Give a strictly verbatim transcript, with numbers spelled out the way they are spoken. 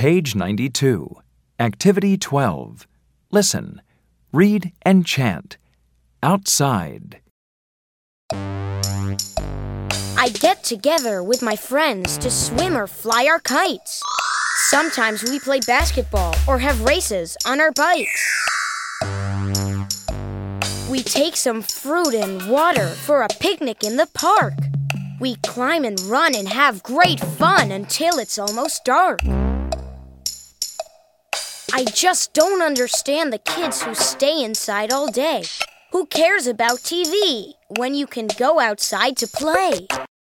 Page ninety-two. Activity twelve. Listen, read and chant. Outside. I get together with my friends to swim or fly our kites. Sometimes we play basketball or have races on our bikes. We take some fruit and water for a picnic in the park. We climb and run and have great fun until it's almost dark. I just don't understand the kids who stay inside all day. Who cares about T V when you can go outside to play?